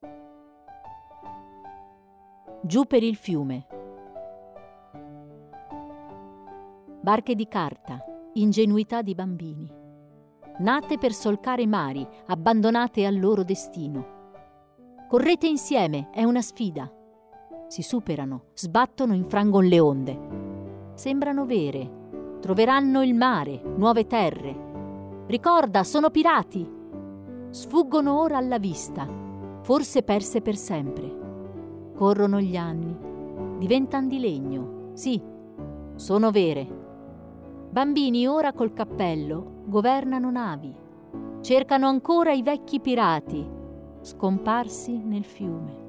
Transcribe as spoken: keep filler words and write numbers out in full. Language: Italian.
Giù per il fiume. Barche di carta, ingenuità di bambini, nate per solcare i mari, abbandonate al loro destino. Correte insieme, è una sfida. Si superano, sbattono, infrangon le onde. Sembrano vere, troveranno il mare, nuove terre. Ricorda, sono pirati. Sfuggono ora alla vista, forse perse per sempre. Corrono gli anni, diventan di legno, sì, sono vere. Bambini ora col cappello governano navi, cercano ancora i vecchi pirati, scomparsi nel fiume.